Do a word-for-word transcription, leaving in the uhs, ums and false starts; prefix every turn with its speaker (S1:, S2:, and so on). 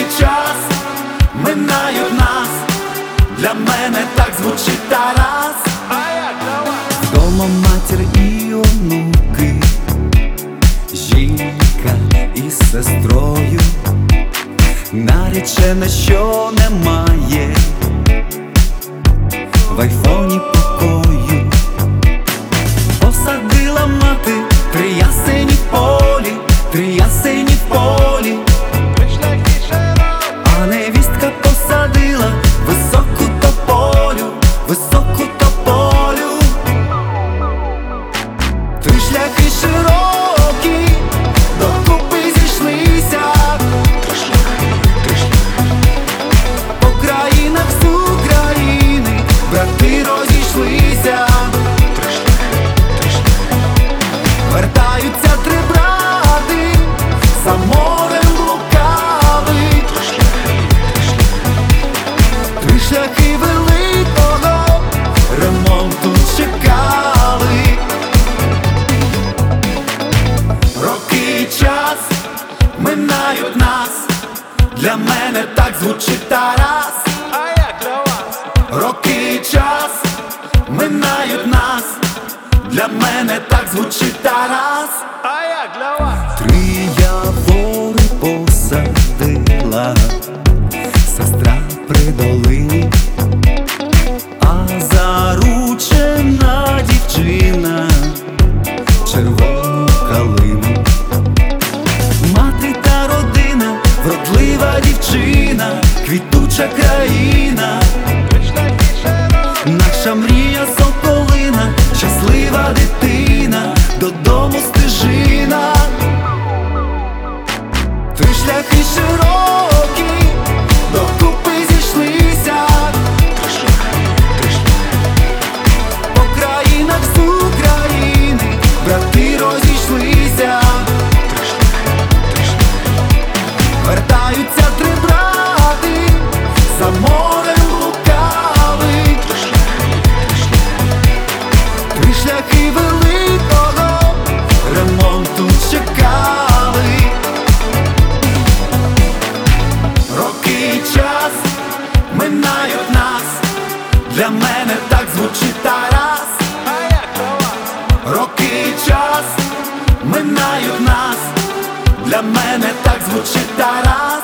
S1: час минають нас, для мене так звучить Тарас. Вдома матір і онуки, жінка із сестрою, наречена, що немає в айфоні покою. Посадила мати три ясені в полі, три ясені в полі, а невістка посадила високу тополю, високу тополю. Три шляхи широкі докупи зійшлися, по країнах з України брати розійшлися. Вертаються три брати, за морем блукали. Три шляхи великого ремонту чекали. Роки і час минають нас, для мене так звучить Тарас. Роки і час минають нас, для мене так звучить Тарас. Три явори посадила сестра при долині, а заручена дівчина червону калину. Мати та родина, вродлива дівчина, квітуча країна, наша мрія соколина, щаслива дитина, додому стежина. Три шляхи широкі докупи зійшлися, по країнах з України брати розійшлися. Вертаються три брати, за морем блукали. Три шляхи великого ремонту чекали. Роки і час минають нас, для мене так звучить Тарас. Роки і час минають нас, для мене так звучить Тарас.